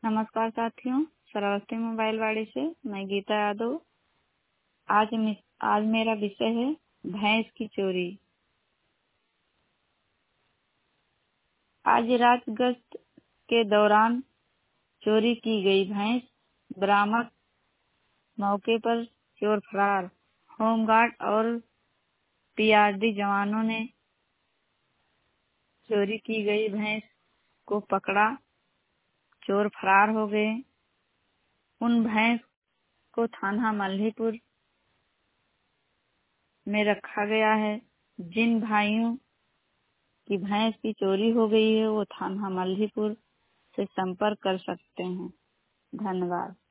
नमस्कार साथियों, श्रावस्ती मोबाइल वाड़ी से मैं गीता यादव। आज मेरा विषय है भैंस की चोरी। आज रात गश्त के दौरान चोरी की गई भैंस बरामद, मौके पर चोर फरार। होमगार्ड और पीआरडी जवानों ने चोरी की गई भैंस को पकड़ा, चोर फरार हो गए। उन भैंस को थाना मल्हीपुर में रखा गया है। जिन भाइयों की भैंस की चोरी हो गई है वो थाना मल्हीपुर से संपर्क कर सकते हैं। धन्यवाद।